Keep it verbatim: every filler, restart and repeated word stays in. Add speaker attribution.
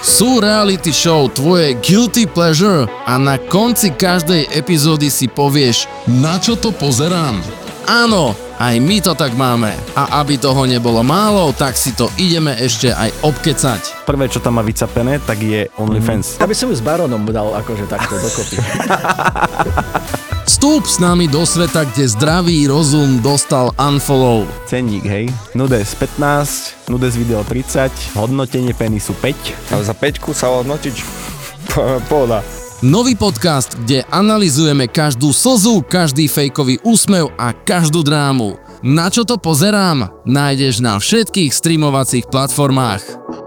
Speaker 1: Sú reality show tvoje guilty pleasure a na konci každej epizódy si povieš, na čo to pozerám? Áno, aj my to tak máme. A aby toho nebolo málo, tak si to ideme ešte aj obkecať.
Speaker 2: Prvé, čo tam má vycapené, tak je OnlyFans.
Speaker 3: Ja by som ju s Baronom dal akože takto dokopy.
Speaker 1: Vstúp s nami do sveta, kde zdravý rozum dostal unfollow.
Speaker 2: Cenník, hej. Nudes pätnásť, Nudes video tridsať, hodnotenie penisu päť.
Speaker 4: Ale za päťku sa hodnotiť pohoda.
Speaker 1: Nový podcast, kde analyzujeme každú slzu, každý fejkový úsmev a každú drámu. Na čo to pozerám? Nájdeš na všetkých streamovacích platformách.